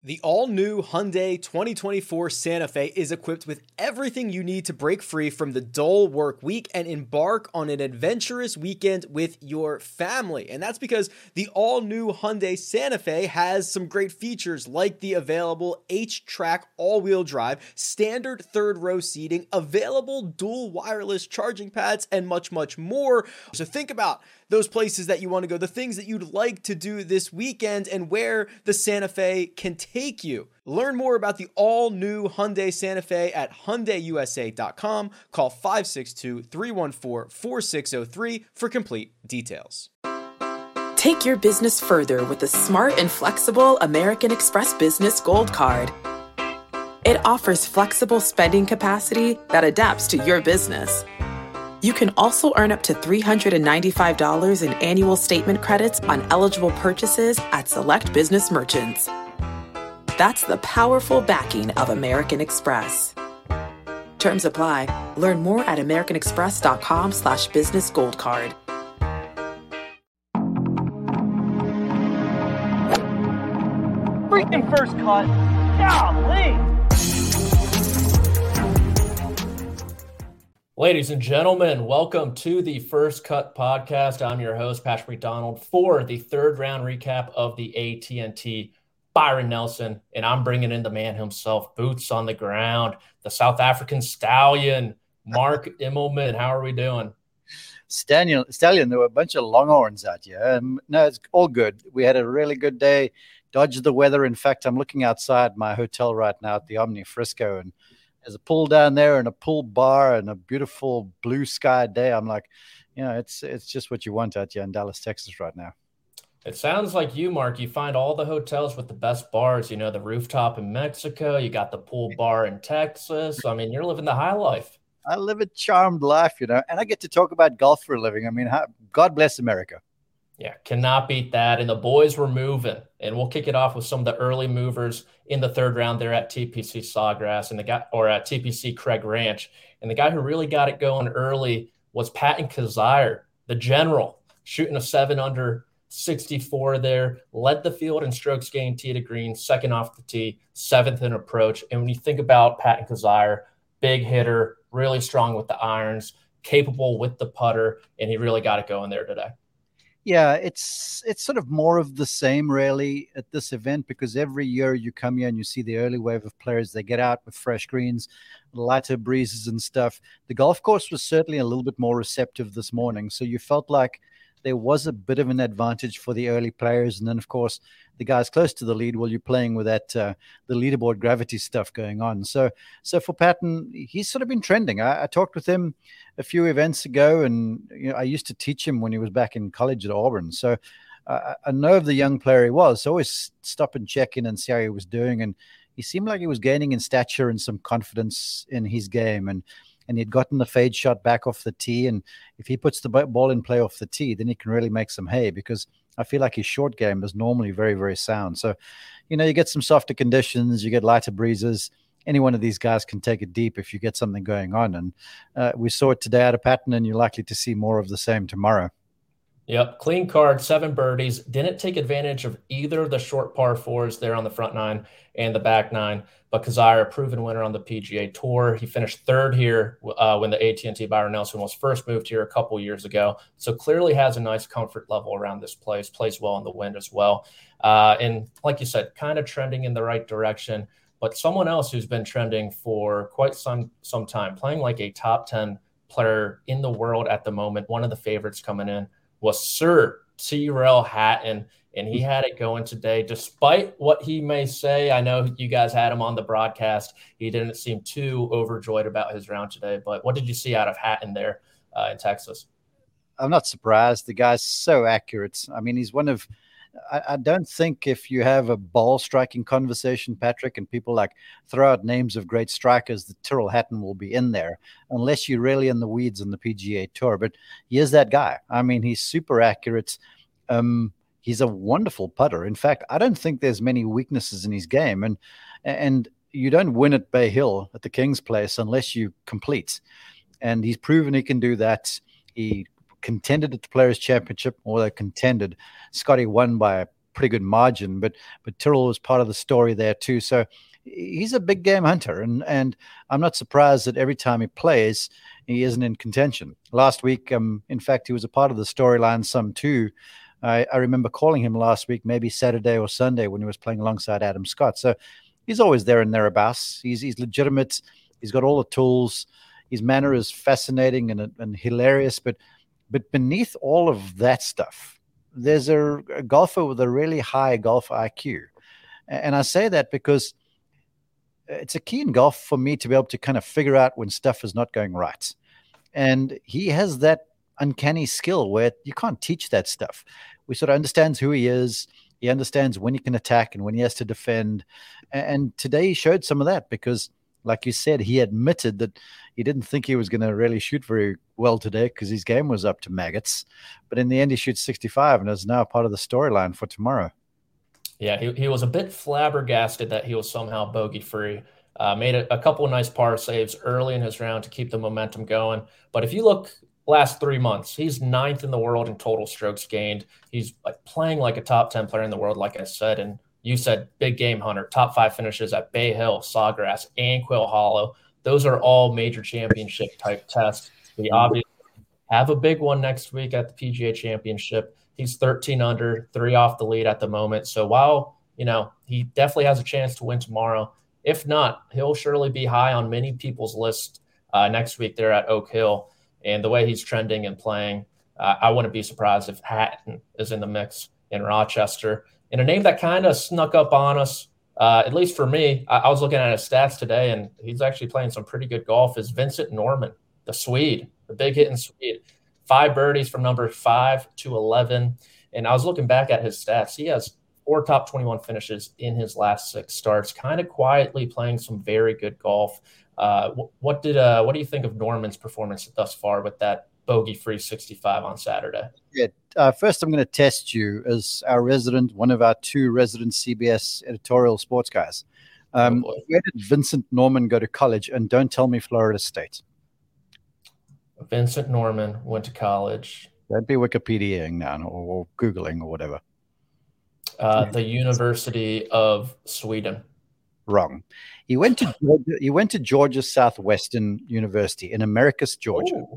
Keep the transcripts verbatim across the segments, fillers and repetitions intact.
The all-new Hyundai twenty twenty-four Santa Fe is equipped with everything you need to break free from the dull work week and embark on an adventurous weekend with your family. And that's because the all-new Hyundai Santa Fe has some great features like the available H-Track all-wheel drive, standard third-row seating, available dual wireless charging pads, and much, much more. So think about those places that you want to go, the things that you'd like to do this weekend, and where the Santa Fe can take you. Learn more about the all-new Hyundai Santa Fe at Hyundai U S A dot com. Call five six two, three one four, four six zero three for complete details. Take your business further with the smart and flexible American Express Business Gold Card. It offers flexible spending capacity that adapts to your business. You can also earn up to three hundred ninety-five dollars in annual statement credits on eligible purchases at select business merchants. That's the powerful backing of American Express. Terms apply. Learn more at americanexpress.com slash business gold card. Freaking first cut. Golly! Ladies and gentlemen, welcome to the First Cut Podcast. I'm your host, Patrick McDonald, for the third round recap of the A T and T Byron Nelson, and I'm bringing in the man himself, boots on the ground, the South African stallion, Mark Immelman. How are we doing? Stallion, Stallion, there were a bunch of longhorns out here. Um, no, it's all good. We had a really good day, dodged the weather. In fact, I'm looking outside my hotel right now at the Omni Frisco, and there's a pool down there and a pool bar and a beautiful blue sky day. I'm like, you know, it's it's just what you want out here in Dallas, Texas right now. It sounds like you, Mark. You find all the hotels with the best bars. You know, the rooftop in Mexico. You got the pool bar in Texas. I mean, you're living the high life. I live a charmed life, you know, and I get to talk about golf for a living. I mean, how, God bless America. Yeah, cannot beat that. And the boys were moving. And we'll kick it off with some of the early movers in the third round there at T P C Sawgrass and the guy, or at T P C Craig Ranch. And the guy who really got it going early was Patton Kizzire, the general, shooting a seven under sixty-four there, led the field in strokes gained tee to green, second off the tee, seventh in approach. And when you think about Patton Kizzire, big hitter, really strong with the irons, capable with the putter, and he really got it going there today. Yeah, it's it's sort of more of the same really at this event, because every year you come here and you see the early wave of players. They get out with fresh greens, lighter breezes and stuff. The golf course was certainly a little bit more receptive this morning, so you felt like there was a bit of an advantage for the early players. And then, of course, the guys close to the lead, well, you're playing with that uh, the leaderboard gravity stuff going on. So so for Patton, he's sort of been trending. I, I talked with him a few events ago, and you know, I used to teach him when he was back in college at Auburn. So uh, I know of the young player he was. So I always stop and check in and see how he was doing. And he seemed like he was gaining in stature and some confidence in his game. And And he'd gotten the fade shot back off the tee. And if he puts the ball in play off the tee, then he can really make some hay, because I feel like his short game is normally very, very sound. So, you know, you get some softer conditions, you get lighter breezes. Any one of these guys can take it deep if you get something going on. And uh, we saw it today out of Patton, and you're likely to see more of the same tomorrow. Yep, clean card, seven birdies. Didn't take advantage of either of the short par fours there on the front nine and the back nine. But Kizzire, a proven winner on the P G A Tour. He finished third here uh, when the A T and T Byron Nelson was first moved here a couple years ago. So clearly has a nice comfort level around this place, plays well in the wind as well. Uh, and like you said, kind of trending in the right direction. But someone else who's been trending for quite some, some time, playing like a top ten player in the world at the moment, one of the favorites coming in, was Sir Tyrrell Hatton, and he had it going today. Despite what he may say, I know you guys had him on the broadcast. He didn't seem too overjoyed about his round today. But what did you see out of Hatton there uh, in Texas? I'm not surprised. The guy's so accurate. I mean, he's one of I, I don't think if you have a ball striking conversation, Patrick, and people like throw out names of great strikers, that Tyrrell Hatton will be in there, unless you're really in the weeds on the P G A Tour. But he is that guy. I mean, he's super accurate. Um, he's a wonderful putter. In fact, I don't think there's many weaknesses in his game. And and you don't win at Bay Hill at the King's Place unless you complete. And he's proven he can do that. He contended at the Players' Championship, or they contended. Scotty won by pretty good margin, but but Tyrrell was part of the story there too. So he's a big game hunter, and and I'm not surprised that every time he plays, he isn't in contention. Last week, um, in fact, he was a part of the storyline some too. I, I remember calling him last week, maybe Saturday or Sunday, when he was playing alongside Adam Scott. So he's always there and thereabouts. He's he's legitimate. He's got all the tools. His manner is fascinating and and hilarious. But but beneath all of that stuff, there's a, a golfer with a really high golf I Q. And I say that because it's a key in golf for me to be able to kind of figure out when stuff is not going right. And he has that uncanny skill where you can't teach that stuff. We sort of understands who he is. He understands when he can attack and when he has to defend. And today he showed some of that because, like you said, he admitted that he didn't think he was going to really shoot very well today because his game was up to maggots. But in the end, he shoots sixty-five and is now part of the storyline for tomorrow. Yeah, he, he was a bit flabbergasted that he was somehow bogey-free. Uh, made a, a couple of nice par saves early in his round to keep the momentum going. But if you look last three months, he's ninth in the world in total strokes gained. He's like playing like a top ten player in the world, like I said. And you said big game hunter, top five finishes at Bay Hill, Sawgrass, and Quail Hollow. Those are all major championship type tests. We obviously have a big one next week at the P G A Championship. He's thirteen under, three off the lead at the moment. So while, you know, he definitely has a chance to win tomorrow, if not, he'll surely be high on many people's list uh, next week there at Oak Hill. And the way he's trending and playing, uh, I wouldn't be surprised if Hatton is in the mix in Rochester. And a name that kind of snuck up on us, uh, at least for me, I, I was looking at his stats today, and he's actually playing some pretty good golf, is Vincent Norrman, the Swede, the big hitting Swede. Five birdies from number five to eleven. And I was looking back at his stats. He has four top twenty-one finishes in his last six starts, kind of quietly playing some very good golf. Uh, what did uh, what do you think of Norman's performance thus far with that bogey-free sixty-five on Saturday? Yeah, uh, first I'm going to test you as our resident, one of our two resident C B S editorial sports guys. Um, oh where did Vincent Norrman go to college? And don't tell me Florida State. Vincent Norrman went to college. Don't be Wikipediaing now or, or Googling or whatever. Uh, the University of Sweden. Wrong. He went to Georgia, he went to Georgia Southwestern University in Americus, Georgia. Ooh.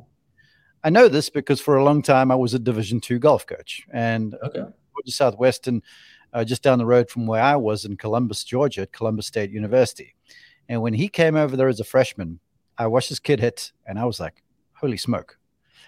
I know this because for a long time I was a Division two golf coach, and okay. Georgia Southwestern, uh, just down the road from where I was in Columbus, Georgia, at Columbus State University. And when he came over there as a freshman, I watched this kid hit, and I was like, "Holy smoke!"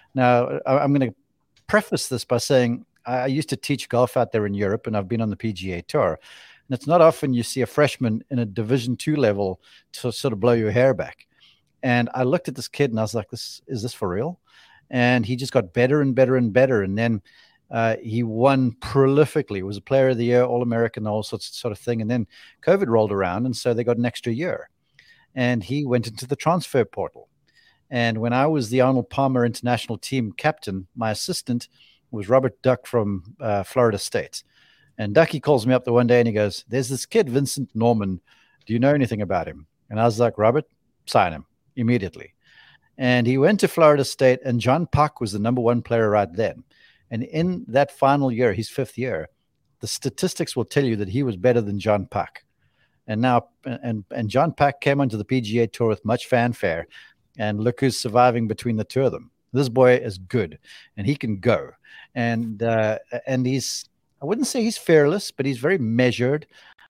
Now I, I'm going to preface this by saying I used to teach golf out there in Europe, and I've been on the P G A Tour. And it's not often you see a freshman in a Division two level to sort of blow your hair back. And I looked at this kid and I was like, "This is this for real?" And he just got better and better and better. And then uh, he won prolifically. He was a player of the year, All-American, all sorts of sort of thing. And then COVID rolled around, and so they got an extra year. And he went into the transfer portal. And when I was the Arnold Palmer International Team captain, my assistant was Robert Duck from uh, Florida State. And Ducky calls me up the one day and he goes, "There's this kid, Vincent Norrman. Do you know anything about him?" And I was like, "Robert, sign him immediately." And he went to Florida State, and John Park was the number one player right then. And in that final year, his fifth year, the statistics will tell you that he was better than John Park. And now, and, and John Park came onto the P G A Tour with much fanfare. And look who's surviving between the two of them. This boy is good, and he can go. And uh, and he's, I wouldn't say he's fearless, but he's very measured.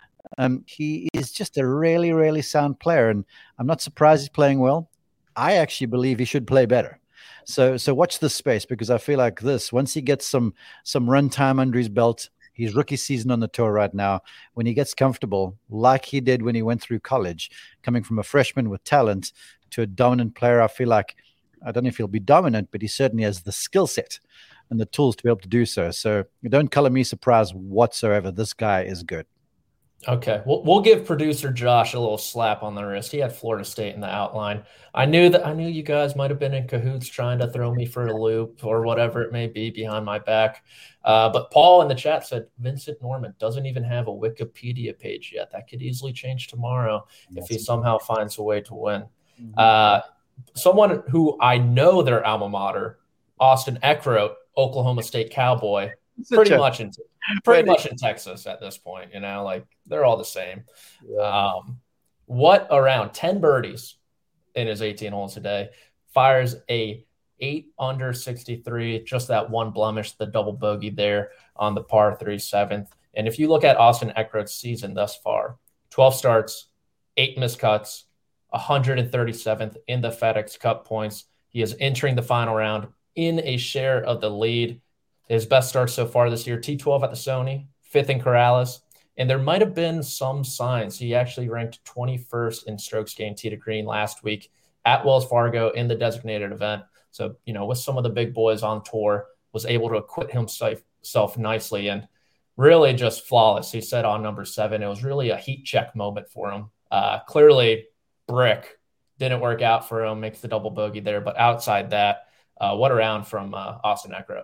Um, he is just a really, really sound player, and I'm not surprised he's playing well. I actually believe he should play better. So so watch this space, because I feel like this, once he gets some some run time under his belt, his rookie season on the tour right now, when he gets comfortable, like he did when he went through college, coming from a freshman with talent to a dominant player, I feel like, I don't know if he'll be dominant, but he certainly has the skill set and the tools to be able to do so. So don't color me surprised whatsoever. This guy is good. Okay, we'll we'll give producer Josh a little slap on the wrist. He had Florida State in the outline. I knew that I knew you guys might have been in cahoots trying to throw me for a loop or whatever it may be behind my back. Uh, but Paul in the chat said Vincent Norrman doesn't even have a Wikipedia page yet. That could easily change tomorrow if he somehow finds a way to win. Mm-hmm. Uh, someone who I know their alma mater, Austin Eckroat, Oklahoma State Cowboy, pretty much in pretty much in Texas at this point. You know, like they're all the same. Yeah. Um, what around ten birdies in his eighteen holes today, fires a eight under sixty-three, just that one blemish, the double bogey there on the par three seventh. And if you look at Austin Eckroat's season thus far, twelve starts, eight missed cuts, one hundred thirty-seventh in the FedEx Cup points. He is entering the final round in a share of the lead. His best starts so far this year, T twelve at the Sony, fifth in Corrales. And there might have been some signs. He actually ranked twenty-first in strokes gained tee to green last week at Wells Fargo in the designated event. So, you know, with some of the big boys on tour, was able to acquit himself nicely and really just flawless. He said on number seven, it was really a heat check moment for him. Uh, clearly, brick didn't work out for him, makes the double bogey there. But outside that, uh, what a round from uh, Austin Eckroat.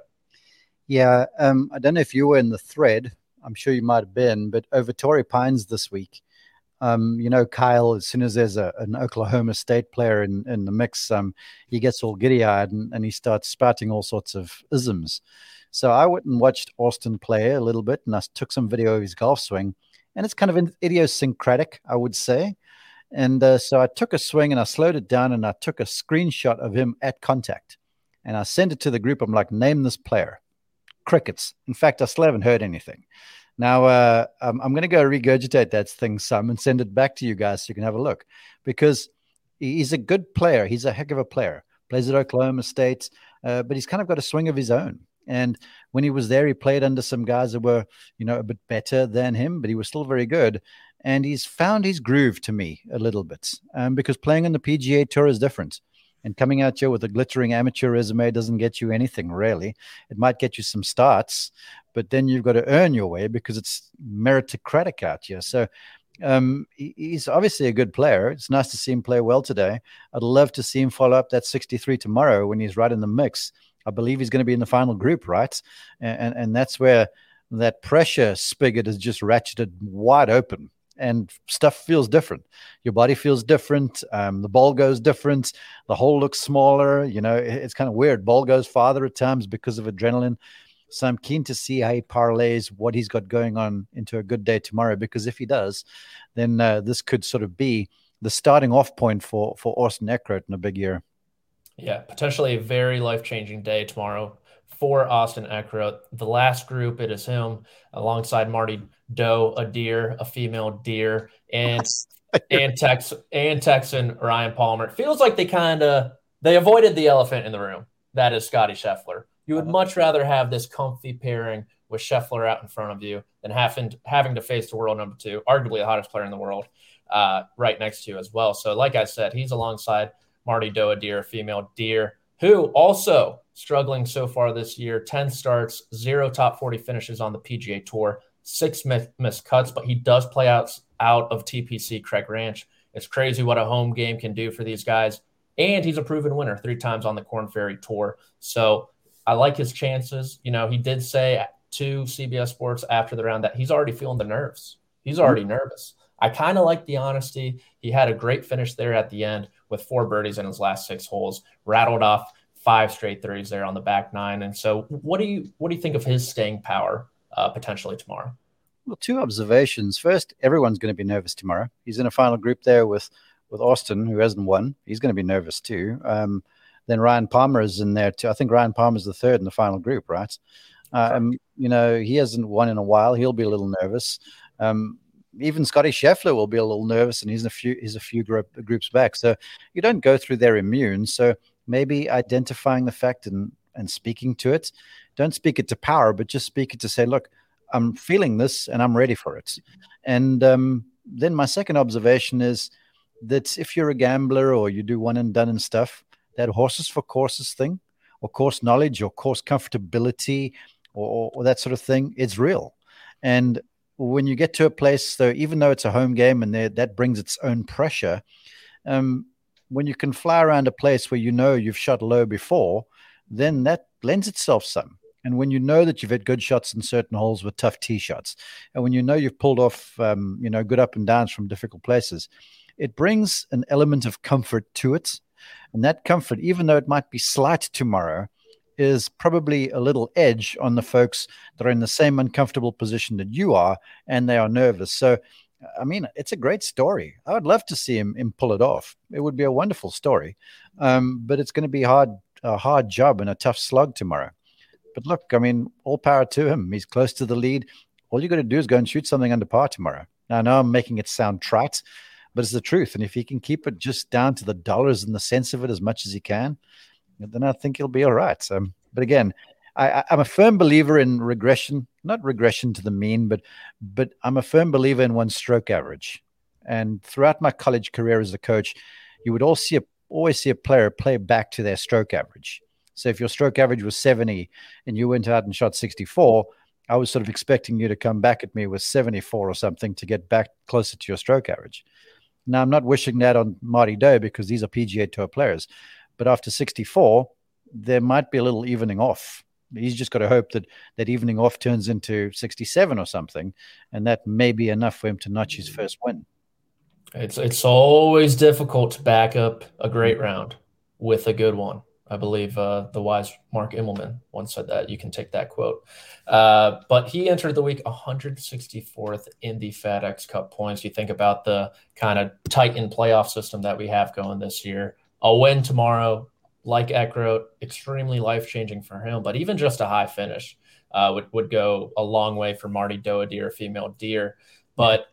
Yeah, um, I don't know if you were in the thread. I'm sure you might have been, but over Torrey Pines this week, um, you know, Kyle, as soon as there's a, an Oklahoma State player in, in the mix, um, he gets all giddy-eyed and, and he starts spouting all sorts of isms. So I went and watched Austin play a little bit, and I took some video of his golf swing, and it's kind of idiosyncratic, I would say. And uh, so I took a swing and I slowed it down and I took a screenshot of him at contact, and I sent it to the group. I'm like, name this player. Crickets. In fact, I still haven't heard anything. Now, uh, I'm, I'm going to go regurgitate that thing some and send it back to you guys so you can have a look, because he's a good player. He's a heck of a player. Plays at Oklahoma State, uh, but he's kind of got a swing of his own. And when he was there, he played under some guys that were, you know, a bit better than him, but he was still very good. And he's found his groove to me a little bit, um, because playing on the P G A Tour is different. And coming out here with a glittering amateur resume doesn't get you anything, really. It might get you some starts, but then you've got to earn your way because it's meritocratic out here. So um, he's obviously a good player. It's nice to see him play well today. I'd love to see him follow up that sixty-three tomorrow when he's right in the mix. I believe he's going to be in the final group, right? And, and, and that's where that pressure spigot is just ratcheted wide open. And stuff feels different. Your body feels different. Um, the ball goes different. The hole looks smaller. You know, it, it's kind of weird. Ball goes farther at times because of adrenaline. So I'm keen to see how he parlays what he's got going on into a good day tomorrow, because if he does, then uh, this could sort of be the starting off point for, for Austin Eckroat in a big year. Yeah, potentially a very life-changing day tomorrow for Austin Eckroat. The last group, it is him alongside Marty Doe, a deer, a female deer, and and Tex and Texan Ryan Palmer. It feels like they kind of they avoided the elephant in the room. That is Scotty Scheffler. You would much rather have this comfy pairing with Scheffler out in front of you than having having to face the world number two, arguably the hottest player in the world, uh, right next to you as well. So, like I said, he's alongside Marty Doe, a deer, a female deer, who also struggling so far this year. ten starts, zero top forty finishes on the P G A Tour, six missed cuts, but he does play out, out of T P C Craig Ranch. It's crazy what a home game can do for these guys. And he's a proven winner three times on the Korn Ferry Tour. So I like his chances. You know, he did say to C B S Sports after the round that he's already feeling the nerves. He's already mm-hmm. nervous. I kind of like the honesty. He had a great finish there at the end with four birdies in his last six holes, rattled off five straight threes there on the back nine. And so what do you what do you think of his staying power uh, potentially tomorrow? Well, two observations. First, everyone's going to be nervous tomorrow. He's in a final group there with, with Austin, who hasn't won. He's going to be nervous too. Um, then Ryan Palmer is in there too. I think Ryan Palmer is the third in the final group, right? Uh, um, you know, he hasn't won in a while. He'll be a little nervous. Um, even Scotty Scheffler will be a little nervous, and he's in a few he's a few group, groups back. So you don't go through their immune. So maybe identifying the fact and and speaking to it. Don't speak it to power, but just speak it to say, look, I'm feeling this and I'm ready for it. And um, then my second observation is that if you're a gambler or you do one and done and stuff, that horses for courses thing, or course knowledge, or course comfortability, or, or that sort of thing, it's real. And when you get to a place, though, even though it's a home game and that brings its own pressure, um, when you can fly around a place where you know you've shot low before, then that lends itself some. And when you know that you've had good shots in certain holes with tough tee shots, and when you know you've pulled off, um, you know, good up and downs from difficult places, it brings an element of comfort to it. And that comfort, even though it might be slight tomorrow, is probably a little edge on the folks that are in the same uncomfortable position that you are, and they are nervous. So, I mean, it's a great story. I would love to see him, him pull it off. It would be a wonderful story, um, but it's going to be hard, a hard job and a tough slug tomorrow. But look, I mean, all power to him. He's close to the lead. All you got to do is go and shoot something under par tomorrow. Now, I know I'm making it sound trite, but it's the truth. And if he can keep it just down to the dollars and the cents of it as much as he can, then I think he'll be all right. Um, but again, I, I'm a firm believer in regression, not regression to the mean, but but I'm a firm believer in one stroke average. And throughout my college career as a coach, you would all see a, always see a player play back to their stroke average. So if your stroke average was seventy and you went out and shot sixty-four, I was sort of expecting you to come back at me with seventy-four or something to get back closer to your stroke average. Now, I'm not wishing that on Marty Doe because these are P G A Tour players. But after sixty-four, there might be a little evening off. He's just got to hope that that evening off turns into sixty-seven or something, and that may be enough for him to notch his first win. It's it's always difficult to back up a great round with a good one. I believe uh, the wise Mark Immelman once said that. You can take that quote. Uh, but he entered the week one hundred sixty-fourth in the FedEx Cup points. You think about the kind of tightened playoff system that we have going this year. A win tomorrow, like Eck wrote, extremely life-changing for him. But even just a high finish uh, would, would go a long way for Marty Doe, a deer, a female deer. But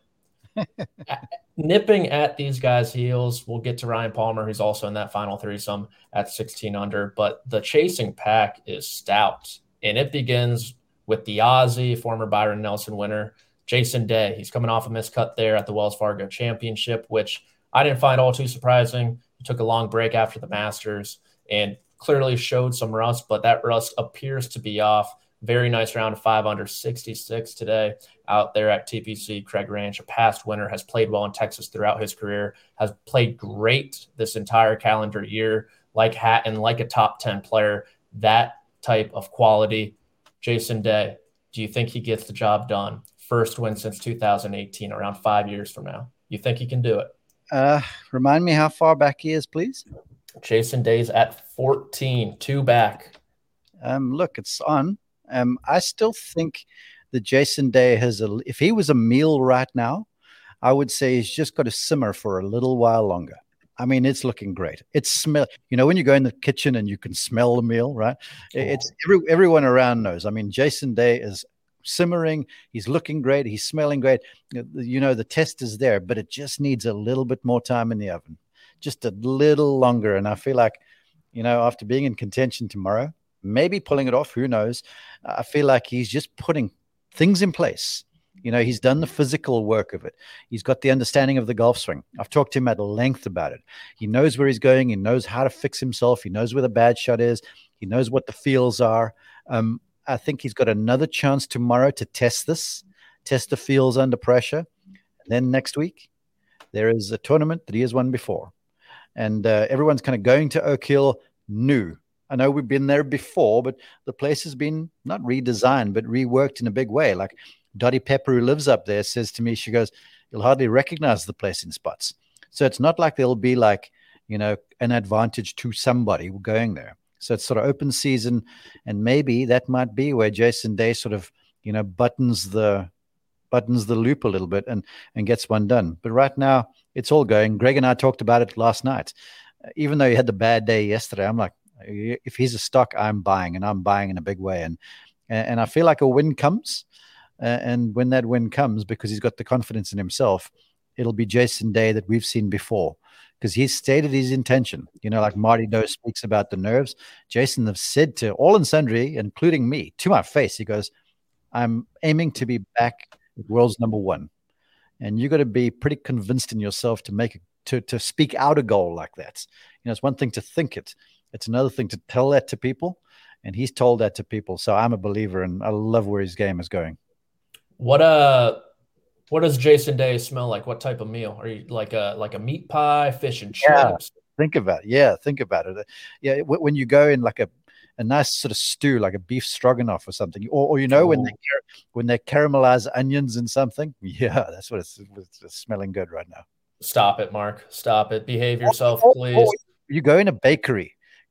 nipping at these guys' heels, we'll get to Ryan Palmer, who's also in that final threesome at sixteen under. But the chasing pack is stout. And it begins with the Aussie, former Byron Nelson winner, Jason Day. He's coming off a miscut there at the Wells Fargo Championship, which I didn't find all too surprising. He took a long break after the Masters and clearly showed some rust, but that rust appears to be off. Very nice round of five under sixty-six today out there at T P C Craig Ranch. A past winner, has played well in Texas throughout his career, has played great this entire calendar year, like Hatton, like a top ten player, that type of quality. Jason Day, do you think he gets the job done? First win since two thousand eighteen, around five years from now. You think he can do it? Uh, remind me how far back he is, please. Jason Day's at fourteen, two back. Um, look, it's on. Um, I still think that Jason Day has a, if he was a meal right now, I would say he's just got to simmer for a little while longer. I mean, it's looking great. It's smell, you know, when you go in the kitchen and you can smell the meal, right? It's every, everyone around knows. I mean, Jason Day is simmering. He's looking great. He's smelling great. You know, the test is there, but it just needs a little bit more time in the oven, just a little longer. And I feel like, you know, after being in contention tomorrow, maybe pulling it off, who knows? I feel like he's just putting things in place. You know, he's done the physical work of it. He's got the understanding of the golf swing. I've talked to him at length about it. He knows where he's going. He knows how to fix himself. He knows where the bad shot is. He knows what the feels are. Um, I think he's got another chance tomorrow to test this, test the feels under pressure. And then next week, there is a tournament that he has won before. And uh, everyone's kind of going to Oak Hill new. I know we've been there before, but the place has been not redesigned, but reworked in a big way. Like Dottie Pepper, who lives up there, says to me, she goes, you'll hardly recognize the place in spots. So it's not like there'll be like, you know, an advantage to somebody going there. So it's sort of open season. And maybe that might be where Jason Day sort of, you know, buttons the buttons the loop a little bit and, and gets one done. But right now, it's all going. Greg and I talked about it last night. Even though he had the bad day yesterday, I'm like, if he's a stock, I'm buying, and I'm buying in a big way. And and I feel like a win comes. Uh, and when that win comes, because he's got the confidence in himself, it'll be Jason Day that we've seen before, because he's stated his intention. You know, like Marty Doe speaks about the nerves. Jason has said to all and sundry, including me, to my face, he goes, I'm aiming to be back at world's number one. And you got to be pretty convinced in yourself to make it, to, to speak out a goal like that. You know, it's one thing to think it. It's another thing to tell that to people. And he's told that to people. So I'm a believer, and I love where his game is going. What uh, what does Jason Day smell like? What type of meal? Are you like a like a meat pie, fish and chips? Yeah, think about it. Yeah, think about it. Yeah, when you go in like a, a nice sort of stew, like a beef stroganoff or something, or, or you know, Ooh. when they when they caramelize onions in something. Yeah, that's what it's, it's smelling good right now. Stop it, Mark. Stop it. Behave yourself, please. You go in a bakery,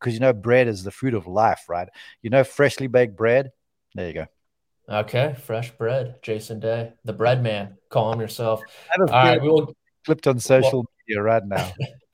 because you know bread is the food of life, right? You know, freshly baked bread. There you go. Okay, fresh bread, Jason Day, the bread man. Call him yourself. I All right, we will clipped on social well, media right now.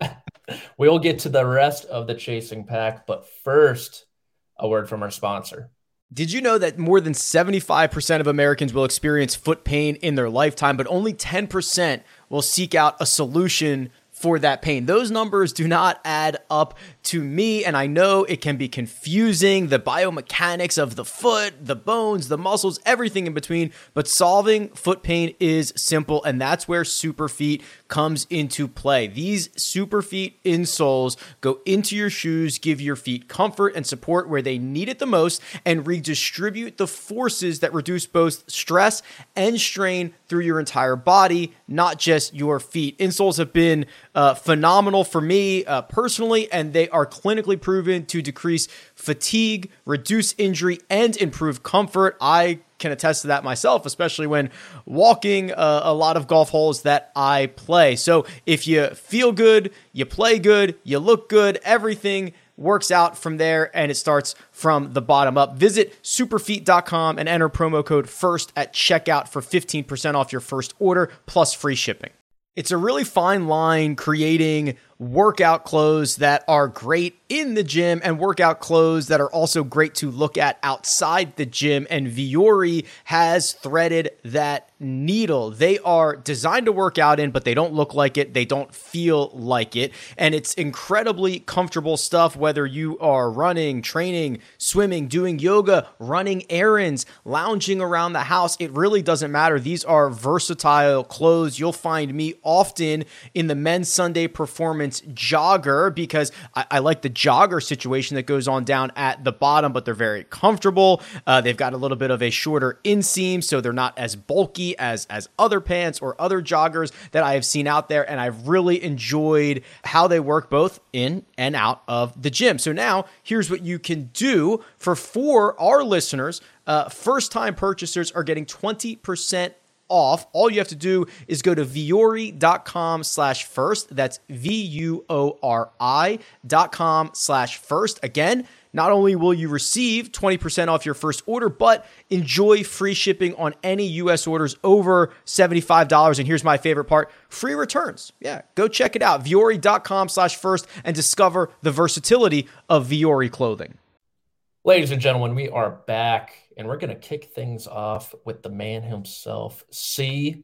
We will get to the rest of the Chasing Pack, but first, a word from our sponsor. Did you know that more than seventy-five percent of Americans will experience foot pain in their lifetime, but only ten percent will seek out a solution for that pain? Those numbers do not add up to me, and I know it can be confusing, the biomechanics of the foot, the bones, the muscles, everything in between, but solving foot pain is simple, and that's where Superfeet comes into play. These Superfeet insoles go into your shoes, give your feet comfort and support where they need it the most, and redistribute the forces that reduce both stress and strain through your entire body, not just your feet. Insoles have been uh, phenomenal for me uh, personally, and they are clinically proven to decrease fatigue, reduce injury, and improve comfort. I can attest to that myself, especially when walking uh, a lot of golf holes that I play. So if you feel good, you play good, you look good, everything works out from there, and it starts from the bottom up. Visit superfeet dot com and enter promo code FIRST at checkout for fifteen percent off your first order plus free shipping. It's a really fine line creating workout clothes that are great in the gym and workout clothes that are also great to look at outside the gym. And Vuori has threaded that needle. They are designed to work out in, but they don't look like it. They don't feel like it. And it's incredibly comfortable stuff, whether you are running, training, swimming, doing yoga, running errands, lounging around the house. It really doesn't matter. These are versatile clothes. You'll find me often in the men's Sunday Performance jogger because I, I like the jogger situation that goes on down at the bottom, but they're very comfortable. Uh, they've got a little bit of a shorter inseam, so they're not as bulky as, as other pants or other joggers that I have seen out there, and I've really enjoyed how they work both in and out of the gym. So now, here's what you can do for, for our listeners. Uh, first-time purchasers are getting twenty percent off. All you have to do is go to vuori dot com slash first. That's V U O R I dot com slash first. Again, not only will you receive twenty percent off your first order, but enjoy free shipping on any U S orders over seventy-five dollars. And here's my favorite part, free returns. Yeah, go check it out. vuori dot com slash first and discover the versatility of Vuori clothing. Ladies and gentlemen, we are back, and we're going to kick things off with the man himself, Si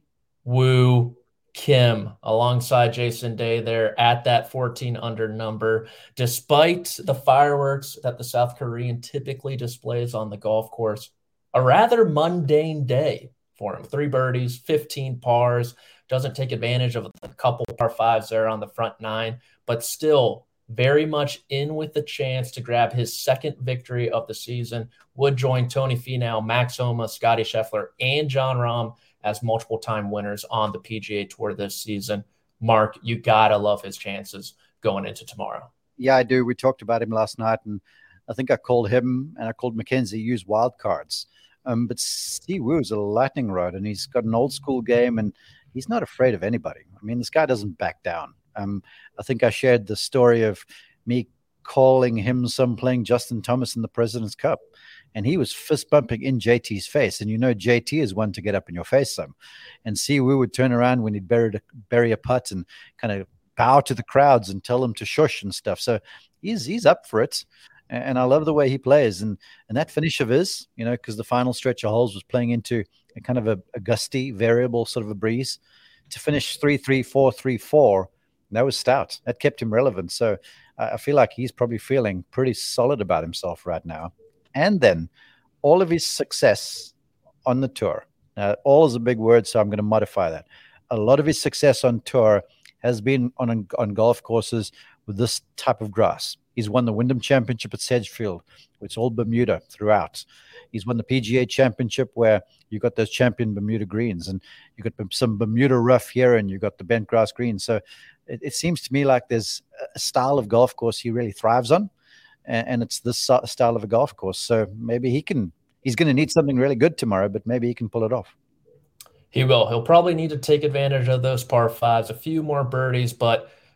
Woo Kim, alongside Jason Day there at that fourteen under number. Despite the fireworks that the South Korean typically displays on the golf course, a rather mundane day for him. Three birdies, fifteen pars, doesn't take advantage of a couple par fives there on the front nine, but still very much in with the chance to grab his second victory of the season. Would join Tony Finau, Max Homa, Scotty Scheffler, and Jon Rahm as multiple-time winners on the P G A Tour this season. Mark, you gotta love his chances going into tomorrow. Yeah, I do. We talked about him last night, and I think I called him and I called Mackenzie use wild cards. Um, but Si Woo is a lightning rod, and he's got an old-school game, and he's not afraid of anybody. I mean, this guy doesn't back down. Um, I think I shared the story of me calling him some playing Justin Thomas in the President's Cup, and he was fist bumping in J T's face. And you know, J T is one to get up in your face some. And Si Woo would turn around when he'd bury, bury a putt and kind of bow to the crowds and tell them to shush and stuff. So he's he's up for it. And I love the way he plays. And and that finish of his, you know, because the final stretch of holes was playing into a kind of a, a gusty, variable sort of a breeze. To finish three three, four three four, that was stout. That kept him relevant. So uh, I feel like he's probably feeling pretty solid about himself right now. And then all of his success on the tour. Now, all is a big word, so I'm going to modify that. A lot of his success on tour has been on on golf courses with this type of grass. He's won the Wyndham Championship at Sedgefield. It's all Bermuda throughout. He's won the P G A Championship where you got those champion Bermuda greens, and you got some Bermuda rough here, and you got the bent grass greens. So it, it seems to me like there's a style of golf course he really thrives on, and, and it's this style of a golf course. So maybe he can. He's going to need something really good tomorrow, but maybe he can pull it off. He will. He'll probably need to take advantage of those par fives, a few more birdies, but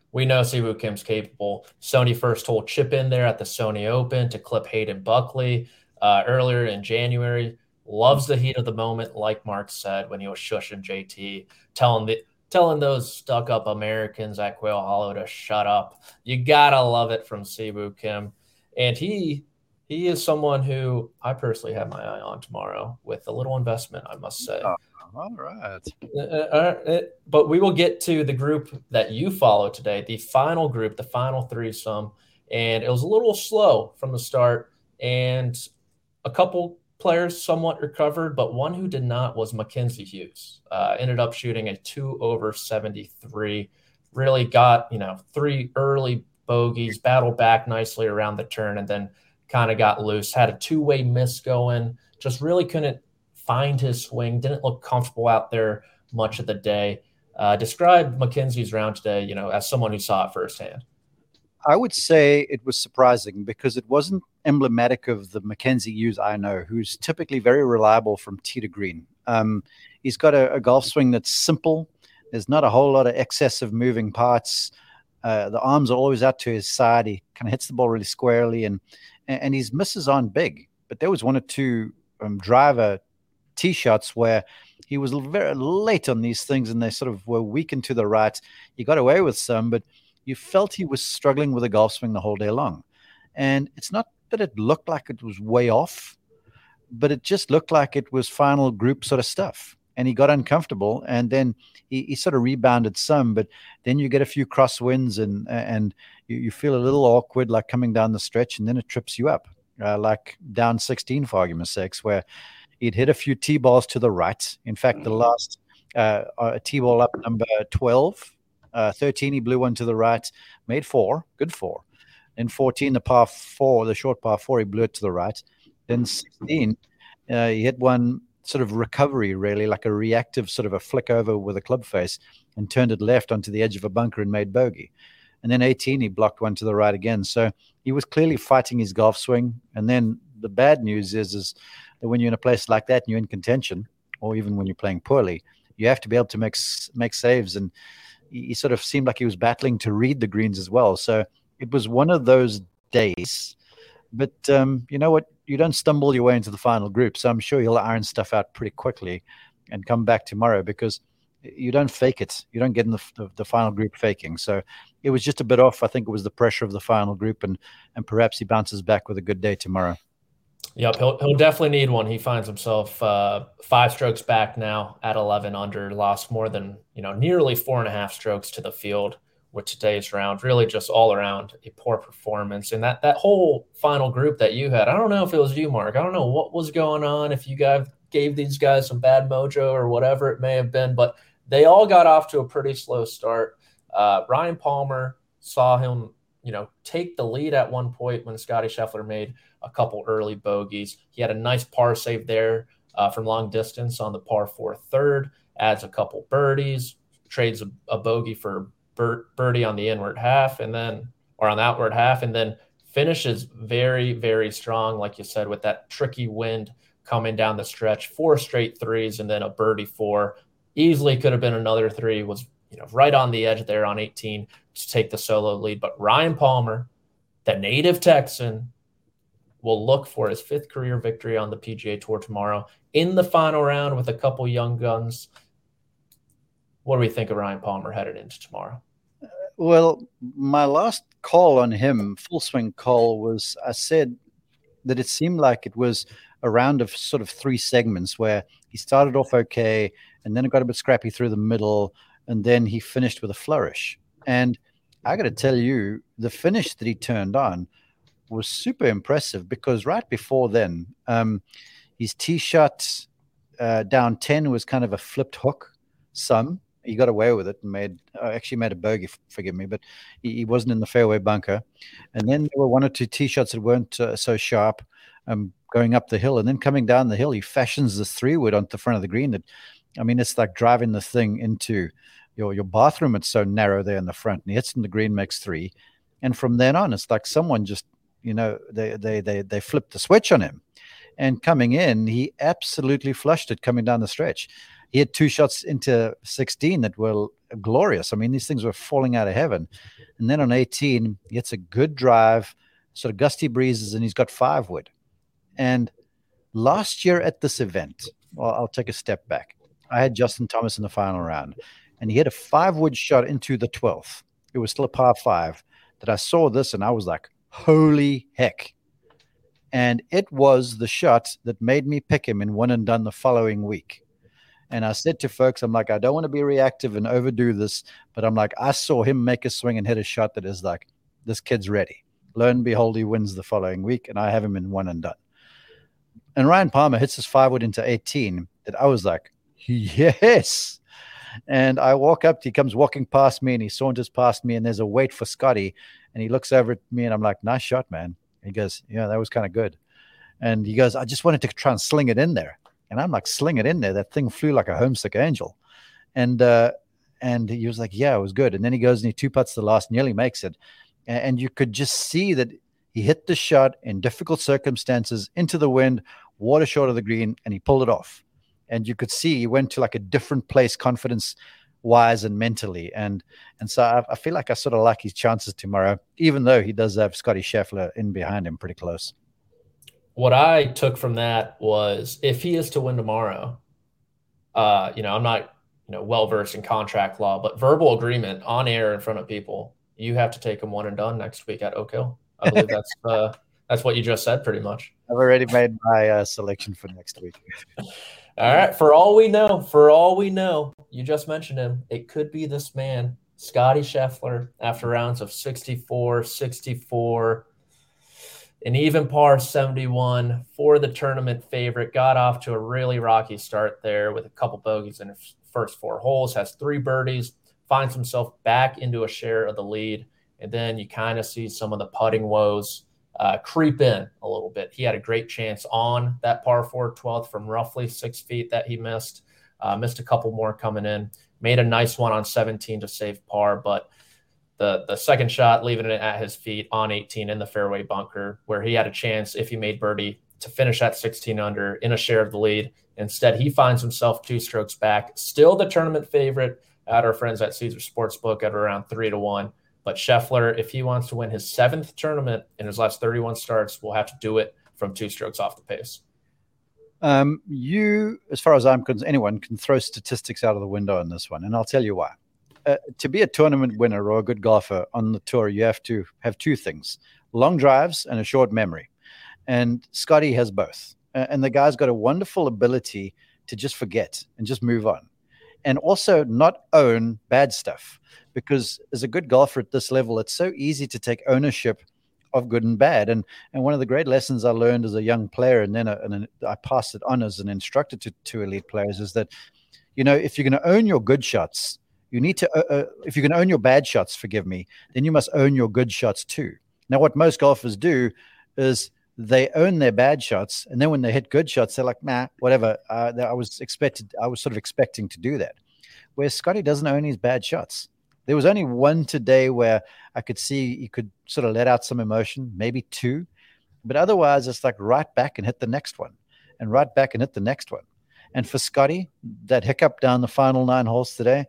we know Siwoo Kim's capable. Sony first hole chip in there at the Sony Open to clip Hayden Buckley uh, earlier in January. Loves the heat of the moment, like Mark said, when he was shushing J T, telling the telling those stuck-up Americans at Quail Hollow to shut up. You gotta love it from Siwoo Kim. And he he is someone who I personally have my eye on tomorrow with a little investment, I must say. Oh, all right. Uh, uh, but we will get to the group that you follow today, the final group, the final threesome. And it was a little slow from the start. And a couple players somewhat recovered, but one who did not was Mackenzie Hughes. Uh, ended up shooting a two over seventy-three. Really got, you know, three early bogeys, battled back nicely around the turn, and then kind of got loose. Had a two-way miss going. Just really couldn't find his swing. Didn't look comfortable out there much of the day. Uh, describe Mackenzie's round today, you know, as someone who saw it firsthand. I would say it was surprising because it wasn't emblematic of the Mackenzie Hughes I know, who's typically very reliable from tee to green. Um, he's got a, a golf swing that's simple. There's not a whole lot of excessive moving parts. Uh, the arms are always out to his side. He kind of hits the ball really squarely, and and his misses aren't big. But there was one or two um, driver tee shots where he was very late on these things, and they sort of were weakened to the right. He got away with some, but you felt he was struggling with a golf swing the whole day long. And it's not that it looked like it was way off, but it just looked like it was final group sort of stuff. And he got uncomfortable, and then he, he sort of rebounded some, but then you get a few crosswinds, and and you, you feel a little awkward, like coming down the stretch, and then it trips you up, uh, like down sixteen, for argument's sake, where he'd hit a few tee balls to the right. In fact, the last uh, a tee ball up number twelve, Uh, thirteen, he blew one to the right, made four, good four. Then fourteen, the par four, the short par four, he blew it to the right. Then sixteen, uh, he hit one sort of recovery, really, like a reactive sort of a flick over with a club face, and turned it left onto the edge of a bunker and made bogey. And then eighteen, he blocked one to the right again. So he was clearly fighting his golf swing. And then the bad news is, is that when you're in a place like that and you're in contention, or even when you're playing poorly, you have to be able to make make saves. And he sort of seemed like he was battling to read the greens as well. So it was one of those days. But um, you know what? You don't stumble your way into the final group. So I'm sure he'll iron stuff out pretty quickly and come back tomorrow, because you don't fake it. You don't get in the, the, the final group faking. So it was just a bit off. I think it was the pressure of the final group, and and perhaps he bounces back with a good day tomorrow. Yep, he'll he'll definitely need one. He finds himself uh, five strokes back now at eleven under, lost more than, you know, nearly four and a half strokes to the field with today's round. Really just all around a poor performance. And that, that whole final group that you had, I don't know if it was you, Mark. I don't know what was going on, if you guys gave these guys some bad mojo or whatever it may have been, but they all got off to a pretty slow start. Uh, Ryan Palmer saw him, you know, take the lead at one point when Scotty Scheffler made a couple early bogeys. He had a nice par save there uh, from long distance on the par four third, adds a couple birdies, trades a, a bogey for bir- birdie on the inward half, and then, or on the outward half, and then finishes very, very strong, like you said, with that tricky wind coming down the stretch, four straight threes, and then a birdie four. Easily could have been another three, was, you know, right on the edge there on eighteen to take the solo lead. But Ryan Palmer, the native Texan, will look for his fifth career victory on the P G A Tour tomorrow in the final round with a couple young guns. What do we think of Ryan Palmer headed into tomorrow? Well, my last call on him, full swing call, was I said that it seemed like it was a round of sort of three segments where he started off okay, and then it got a bit scrappy through the middle, and then he finished with a flourish. And I got to tell you, the finish that he turned on was super impressive, because right before then, um, his tee shot uh, down ten was kind of a flipped hook. Some he got away with it and made uh, actually made a bogey, forgive me, but he, he wasn't in the fairway bunker. And then there were one or two tee shots that weren't uh, so sharp, um, going up the hill, and then coming down the hill, he fashions this three wood onto the front of the green. That, I mean, it's like driving the thing into your your bathroom. It's so narrow there in the front, and he hits in the green, makes three, and from then on, it's like someone just, you know, they they they they flipped the switch on him. And coming in, he absolutely flushed it coming down the stretch. he had two shots into sixteen that were glorious. I mean, these things were falling out of heaven. And then on eighteen, he hits a good drive, sort of gusty breezes, and he's got five wood. And last year at this event, well, I'll take a step back. I had Justin Thomas in the final round, and he hit a five wood shot into the twelfth. It was still a par five that I saw this, and I was like, holy heck. And it was the shot that made me pick him in one and done the following week. And I said to folks, I'm like, I don't want to be reactive and overdo this, but I'm like, I saw him make a swing and hit a shot that is like, this kid's ready. Lo and behold, he wins the following week, and I have him in one and done. And Ryan Palmer hits his five wood into eighteen that I was like, yes. And I walk up, he comes walking past me, and he saunters past me, and there's a wait for Scotty, and he looks over at me, and I'm like, nice shot, man. He goes, yeah, that was kind of good. And he goes, I just wanted to try and sling it in there. And I'm like, sling it in there. That thing flew like a homesick angel. And uh, and he was like, yeah, it was good. And then he goes and he two putts the last, nearly makes it. And, and you could just see that he hit the shot in difficult circumstances, into the wind, water short of the green, and he pulled it off. And you could see he went to like a different place, confidence-wise and mentally. And and so I, I feel like I sort of like his chances tomorrow, even though he does have Scotty Scheffler in behind him pretty close. What I took from that was, if he is to win tomorrow, uh, you know, I'm not, you know, well-versed in contract law, but verbal agreement on air in front of people, you have to take him one and done next week at Oak Hill. I believe that's uh, that's what you just said pretty much. I've already made my uh, selection for next week. All right. For all we know, for all we know, you just mentioned him. It could be this man, Scotty Scheffler, after rounds of sixty-four, sixty-four, an even par seventy-one for the tournament favorite. Got off to a really rocky start there with a couple bogeys in his first four holes, has three birdies, finds himself back into a share of the lead. And then you kind of see some of the putting woes uh, creep in a little bit. He had a great chance on that par four twelfth from roughly six feet that he missed. Uh, missed a couple more coming in. Made a nice one on seventeen to save par, but the the second shot, leaving it at his feet on eighteen in the fairway bunker, where he had a chance, if he made birdie, to finish at sixteen under in a share of the lead. Instead, he finds himself two strokes back. Still the tournament favorite at our friends at Caesar Sportsbook at around three to one. But Scheffler, if he wants to win his seventh tournament in his last thirty-one starts, will have to do it from two strokes off the pace. Um, you, as far as I'm concerned, anyone can throw statistics out of the window on this one, and I'll tell you why. Uh, to be a tournament winner or a good golfer on the tour, you have to have two things: long drives and a short memory. And Scotty has both. Uh, and the guy's got a wonderful ability to just forget and just move on. And also not own bad stuff. Because as a good golfer at this level, it's so easy to take ownership of good and bad. And and one of the great lessons I learned as a young player, and then a, and a, I passed it on as an instructor to, to elite players, is that, you know, if you're going to own your good shots, you need to, uh, uh, if you can own your bad shots, forgive me, then you must own your good shots too. Now, what most golfers do is they own their bad shots, and then when they hit good shots, they're like, nah, whatever. Uh, I was expected, I was sort of expecting to do that. Where Scotty doesn't own his bad shots. There was only one today where I could see he could sort of let out some emotion, maybe two, but otherwise it's like right back and hit the next one, and right back and hit the next one. And for Scotty, that hiccup down the final nine holes today,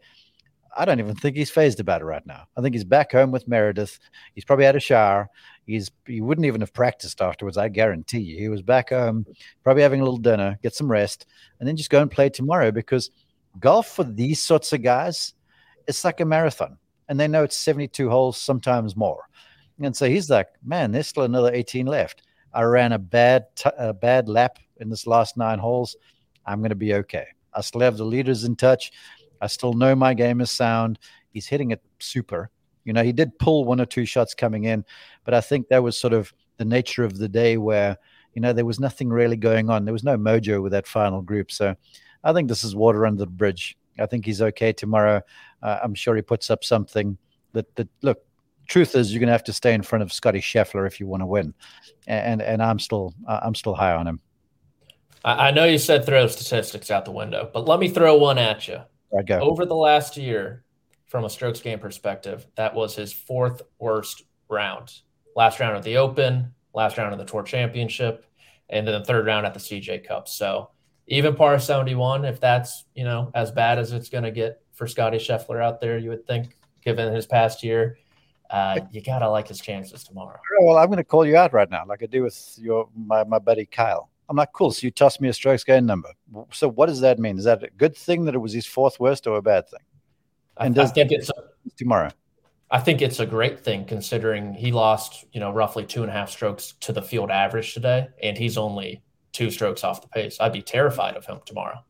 I don't even think he's phased about it right now. I think he's back home with Meredith. He's probably had a shower. He's he wouldn't even have practiced afterwards, I guarantee you. He was back home, probably having a little dinner, get some rest, and then just go and play tomorrow, because golf for these sorts of guys, it's like a marathon, and they know it's seventy-two holes, sometimes more. And so he's like, man, there's still another eighteen left. I ran a bad, t- a bad lap in this last nine holes. I'm going to be okay. I still have the leaders in touch. I still know my game is sound. He's hitting it super. You know, he did pull one or two shots coming in, but I think that was sort of the nature of the day where, you know, there was nothing really going on. There was no mojo with that final group. So I think this is water under the bridge. I think he's okay tomorrow. Uh, I'm sure he puts up something that, that look, truth is you're going to have to stay in front of Scotty Scheffler if you want to win. And, and I'm still, uh, I'm still high on him. I, I know you said throw statistics out the window, but let me throw one at you. I go. Over the last year, from a strokes gain perspective, that was his fourth worst round. Last round of the Open, last round of the Tour Championship, and then the third round at the C J Cup. So even par seventy-one, if that's, you know, as bad as it's going to get for Scotty Scheffler out there, you would think, given his past year, uh, you got to like his chances tomorrow. Well, I'm going to call you out right now, like I do with your my, my buddy Kyle. I'm like, cool, so you tossed me a strokes gain number. So what does that mean? Is that a good thing that it was his fourth worst or a bad thing? And I, does I think it's a, tomorrow? I think it's a great thing considering he lost, you know, roughly two and a half strokes to the field average today, and he's only two strokes off the pace. I'd be terrified of him tomorrow.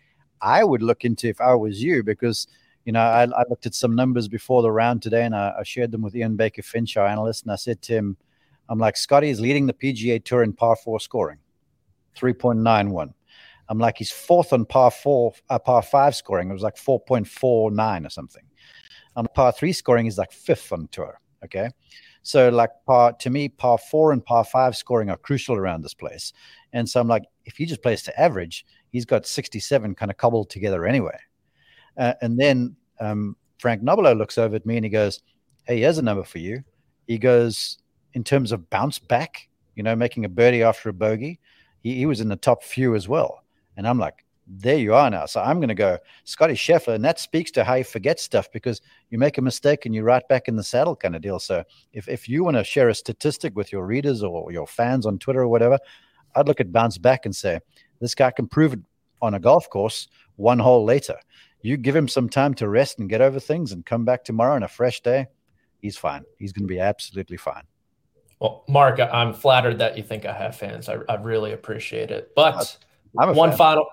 I would look into if I was you, because, you know, I, I looked at some numbers before the round today, and I, I shared them with Ian Baker Finch, our analyst, and I said to him, I'm like, Scotty is leading the P G A Tour in par four scoring, three point nine one. I'm like, he's fourth on par four, uh, par five scoring. It was like four point four nine or something. On par three scoring is like fifth on tour. Okay. So like par, to me, par four and par five scoring are crucial around this place. And so I'm like, if he just plays to average, he's got sixty-seven kind of cobbled together anyway. Uh, and then um, Frank Nobilo looks over at me and he goes, hey, here's a number for you. He goes, in terms of bounce back, you know, making a birdie after a bogey, he, he was in the top few as well. And I'm like, there you are now. So I'm going to go Scotty Scheffler. And that speaks to how you forget stuff, because you make a mistake and you're right back in the saddle kind of deal. So if, if you want to share a statistic with your readers or your fans on Twitter or whatever, I'd look at bounce back and say, this guy can prove it on a golf course one hole later. You give him some time to rest and get over things and come back tomorrow on a fresh day, he's fine. He's going to be absolutely fine. Well, Mark, I'm flattered that you think I have fans. I, I really appreciate it. But I'm a one fan. final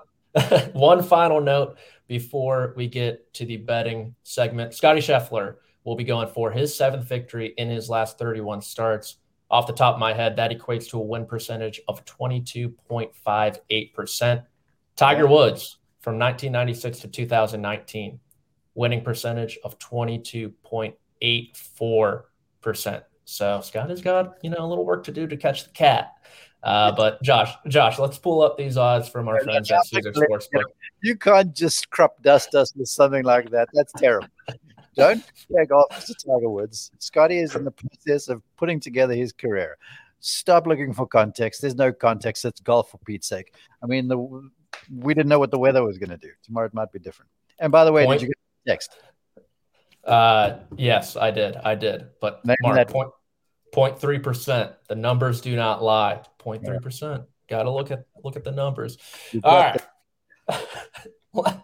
one final note before we get to the betting segment. Scotty Scheffler will be going for his seventh victory in his last thirty-one starts. Off the top of my head, that equates to a win percentage of twenty-two point five eight percent. Tiger Woods from nineteen ninety-six to two thousand nineteen, winning percentage of twenty-two point eight four percent. So Scott has got, you know, a little work to do to catch the cat. Uh, but Josh, Josh, let's pull up these odds from our friends at Caesar Sportsbook. You can't just crop dust us with something like that. That's terrible. Don't take off to Tiger Woods. Scotty is in the process of putting together his career. Stop looking for context. There's no context. It's golf, for Pete's sake. I mean, the, we didn't know what the weather was going to do. Tomorrow it might be different. And by the way, Point. did you get the text? Uh, yes, I did. I did. But Maybe Mark, that- point, zero point three percent. The numbers do not lie. zero point three percent. Got to look at look at the numbers. You All got right.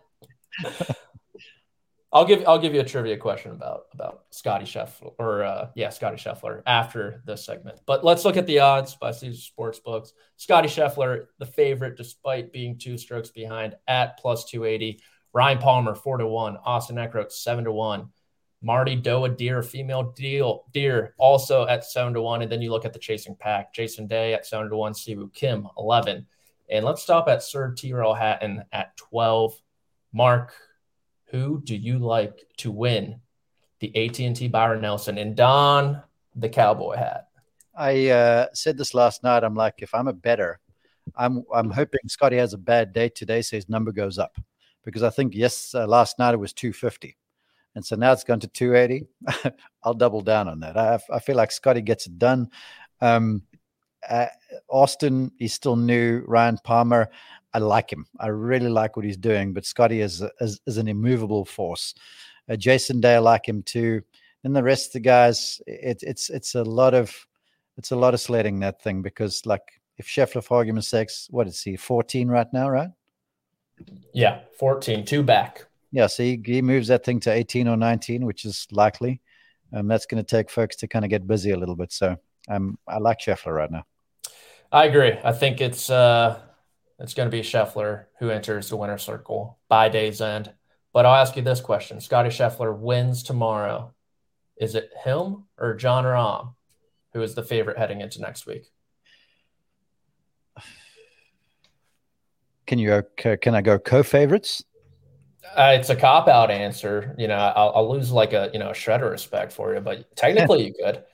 I'll give I'll give you a trivia question about about Scotty Scheffler or uh, yeah Scotty Scheffler after this segment. But let's look at the odds by Caesar Sportsbooks. Scotty Scheffler, the favorite, despite being two strokes behind, at plus two eighty. Ryan Palmer four to one. Austin Eckroat seven to one. Marty Doa Deer, female deal Deer, also at seven to one. And then you look at the chasing pack. Jason Day at seven to one. Siwoo Kim eleven. And let's stop at Sir Tyrrell Hatton at twelve. Mark, who do you like to win the A T and T Byron Nelson and don the cowboy hat? I uh, said this last night. I'm like, if I'm a bettor, I'm I'm hoping Scotty has a bad day today, so his number goes up, because I think yes, uh, last night it was two fifty, and so now it's gone to two eighty. I'll double down on that. I, I feel like Scotty gets it done. Um, uh, Austin, he's still new. Ryan Palmer, I like him. I really like what he's doing, but Scotty is is, is an immovable force. Uh, Jason Day, I like him too. And the rest of the guys, it, it's it's a lot of it's a lot of sledding, that thing, because like if Scheffler, for argument's sake, what is he, fourteen right now, right? Yeah, fourteen, two back. Yeah, so he, he moves that thing to eighteen or nineteen, which is likely. Um, that's going to take folks to kind of get busy a little bit. So um, I like Scheffler right now. I agree. I think it's uh, it's going to be Scheffler who enters the winner's circle by day's end. But I'll ask you this question. Scotty Scheffler wins tomorrow. Is it him or Jon Rahm who is the favorite heading into next week? Can you go, can I go co-favorites? Uh, it's a cop-out answer. You know, I'll, I'll lose like a you know a shred of respect for you, but technically you could.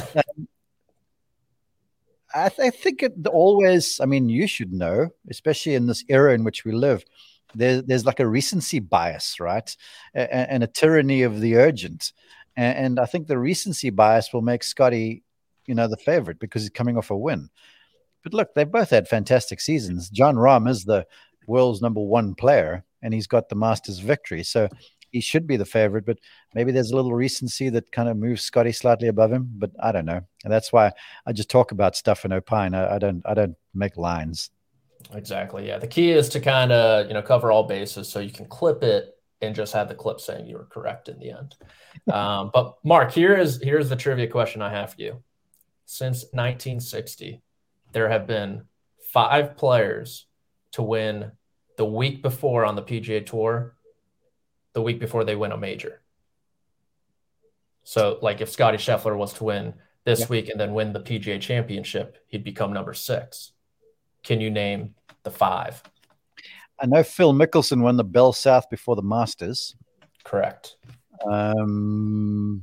I, th- I think it always, I mean, you should know, especially in this era in which we live, there, there's like a recency bias, right? A- and a tyranny of the urgent. And, and I think the recency bias will make Scotty, you know, the favorite because he's coming off a win. But look, they both had fantastic seasons. Jon Rahm is the world's number one player, and he's got the Masters victory. So he should be the favorite, but maybe there's a little recency that kind of moves Scotty slightly above him, but I don't know. And that's why I just talk about stuff and opine. I, I don't, I don't make lines. Exactly. Yeah. The key is to kind of, you know, cover all bases so you can clip it and just have the clip saying you were correct in the end. Um, but Mark, here is, here's the trivia question I have for you. Since nineteen sixty, there have been five players to win the week before on the P G A Tour, the week before they win a major. So like if Scotty Scheffler was to win this yeah. week and then win the P G A Championship, he'd become number six. Can you name the five? I know Phil Mickelson won the Bell South before the Masters. Correct. Um,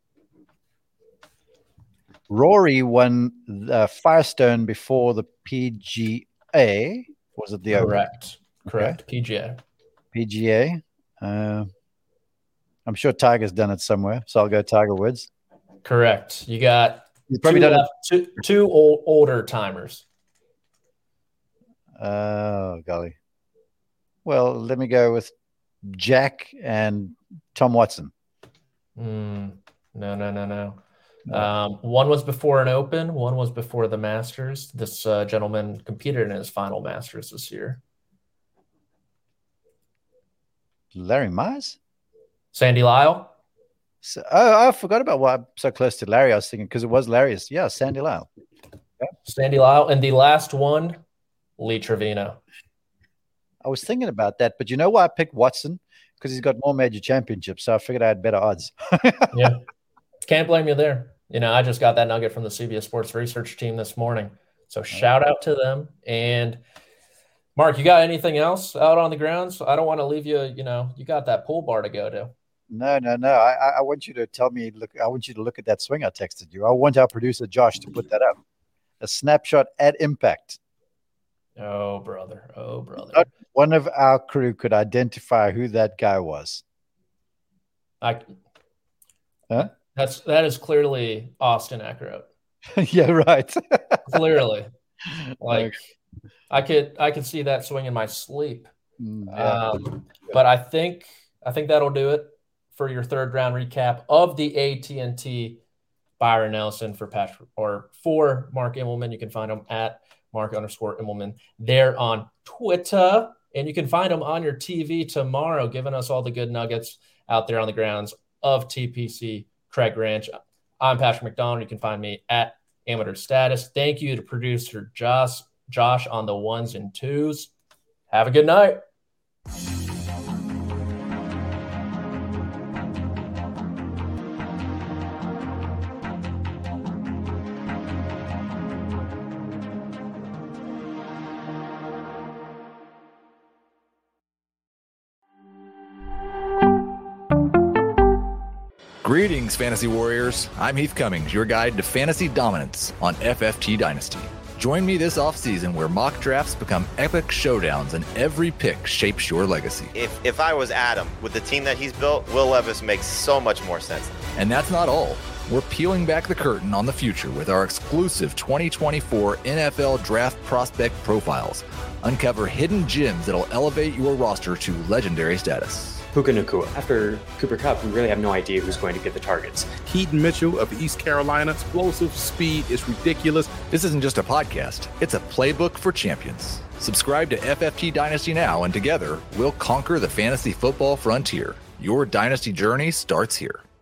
Rory won the Firestone before the P G A. Was it the Correct. Open? Correct. Okay. P G A. P G A. Uh, I'm sure Tiger's done it somewhere, so I'll go Tiger Woods. Correct. You got He's probably two, done left, two, two old, older timers. Oh, golly. Well, let me go with Jack and Tom Watson. Mm, no, no, no, no. Um, one was before an Open. One was before the Masters. This uh, gentleman competed in his final Masters this year. Larry Myers? Sandy Lyle? So, oh, I forgot about why I'm so close to Larry. I was thinking because it was Larry's. Yeah, Sandy Lyle. Yeah. Sandy Lyle. And the last one, Lee Trevino. I was thinking about that, but you know why I picked Watson? Because he's got more major championships, so I figured I had better odds. Yeah. Can't blame you there. You know, I just got that nugget from the C B S Sports research team this morning. So shout out to them. And Mark, you got anything else out on the grounds? I don't want to leave you, you know, you got that pool bar to go to. No, no, no. I, I want you to tell me, look, I want you to look at that swing I texted you. I want our producer, Josh, to put that up. A snapshot at impact. Oh, brother. Oh, brother. Not one of our crew could identify who that guy was. I, huh? That's, that is clearly Austin Eckroat. Yeah, right. Clearly. Like, okay. I could, I could see that swing in my sleep. Mm, yeah. Um, but I think, I think that'll do it for your third round recap of the A T and T Byron Nelson for Patrick or for Mark Immelman. You can find him at Mark underscore Immelman there on Twitter. And you can find him on your T V tomorrow, giving us all the good nuggets out there on the grounds of T P C Craig Ranch. I'm Patrick McDonald. You can find me at Amateur Status. Thank you to producer Josh, Josh on the ones and twos. Have a good night. Greetings, Fantasy Warriors. I'm Heath Cummings, your guide to fantasy dominance on F F T Dynasty. Join me this offseason where mock drafts become epic showdowns and every pick shapes your legacy. If if I was Adam, with the team that he's built, Will Levis makes so much more sense. And that's not all. We're peeling back the curtain on the future with our exclusive twenty twenty-four N F L Draft Prospect Profiles. Uncover hidden gems that'll elevate your roster to legendary status. Puka Nacua. After Cooper Kupp, we really have no idea who's going to get the targets. Keaton Mitchell of East Carolina, explosive speed is ridiculous. This isn't just a podcast, it's a playbook for champions. Subscribe to F F T Dynasty now, and together, we'll conquer the fantasy football frontier. Your dynasty journey starts here.